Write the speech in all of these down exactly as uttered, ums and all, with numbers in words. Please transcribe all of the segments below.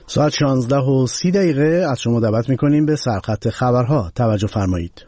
ساعت شانزده و سی دقیقه از شما دعوت میکنیم به سرخط خبرها توجه فرمایید.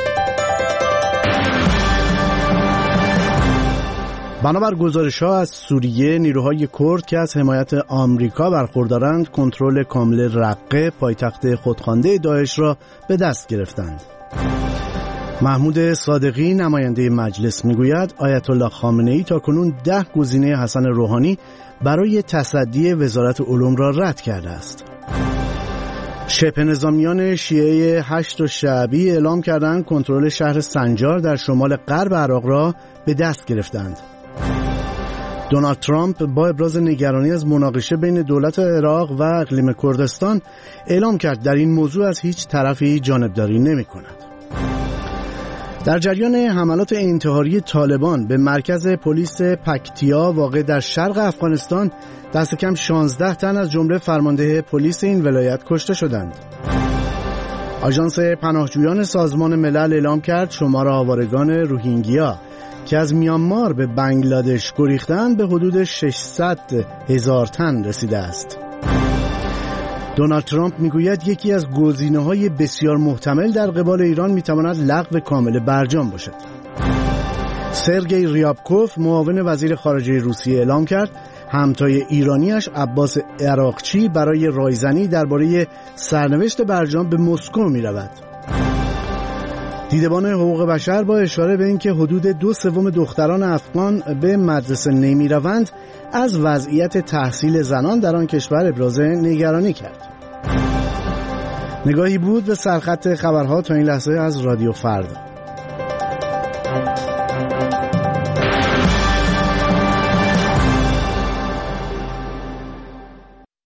بنابر گزارش‌ها از سوریه، نیروهای کرد که از حمایت آمریکا برخوردارند کنترل کامل رقه، پایتخت خودخوانده داعش را به دست گرفتند. محمود صادقی نماینده مجلس میگوید آیت الله خامنه‌ای تاکنون ده گزینه حسن روحانی برای تصدی وزارت علوم را رد کرده است. شبه نظامیان شیعه هشت و شعبی اعلام کردند کنترل شهر سنجار در شمال غرب عراق را به دست گرفتند. دونالد ترامپ با ابراز نگرانی از مناقشه بین دولت عراق و اقلیم کردستان اعلام کرد در این موضوع از هیچ طرفی جانبداری نمی کند. در جریان حملات انتحاری طالبان به مرکز پلیس پکتیا واقع در شرق افغانستان دست کم شانزده تن از جمله فرمانده پلیس این ولایت کشته شدند. آژانس پناهجویان سازمان ملل اعلام کرد شمار آوارگان روهینگیا که از میانمار به بنگلادش گریختند به حدود ششصد هزار تن رسیده است. دونالد ترامپ میگوید یکی از گزینه‌های بسیار محتمل در قبال ایران میتواند لغو کامل برجام باشد. سرگئی ریابکوف معاون وزیر خارجه روسیه اعلام کرد همتای ایرانیش عباس عراقچی برای رایزنی درباره سرنوشت برجام به مسکو میرود. دیدبان حقوق بشر با اشاره به اینکه حدود دو سوم دختران افغان به مدرسه نمی روند از وضعیت تحصیل زنان در آن کشور ابراز نگرانی کرد. نگاهی بود به سرخط خبرها تا این لحظه از رادیو فردا.